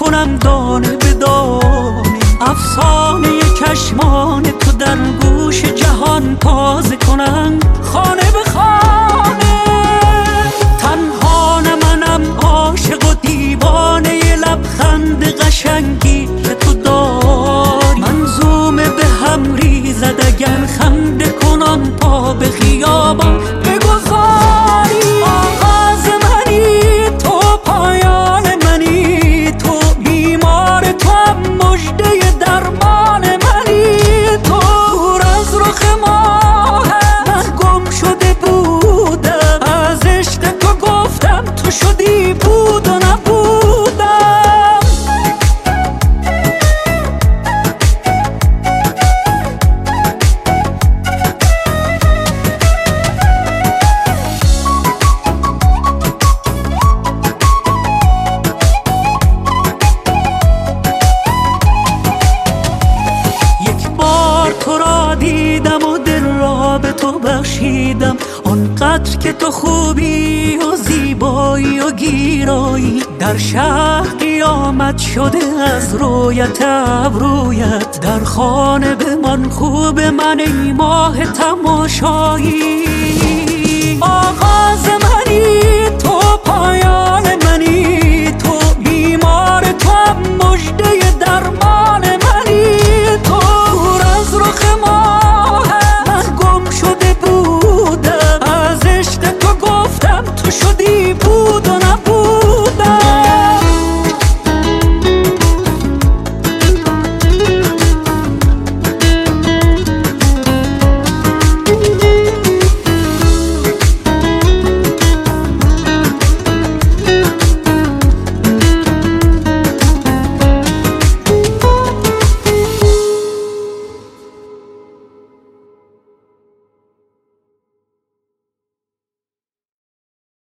کنم دانه به دانه، افسانه چشمان تو در گوش جهان تازه کنم خانه به خانه. تنها نه منم عاشق و دیوانه لبخند قشنگی که تو داری، منظومه به هم ریزد اگر خنده کنان پا به خیابان بگذاری. آغاز منی تو، پایان منی تو، بیمار تو هم مژده درمان منی تو. دور از رخ ماه من گم شده بودم، از عشق تو گفتم تو شدی بود و نبودم. تو را دیدم و دل را به تو بخشیدم، آنقدر که تو خوبی و زیبایی و گیرایی. در شهر قیامت شده از رویت ابرویت، در خانه بمان خوب من ای ماه تماشایی. آغاز منی تو، پایان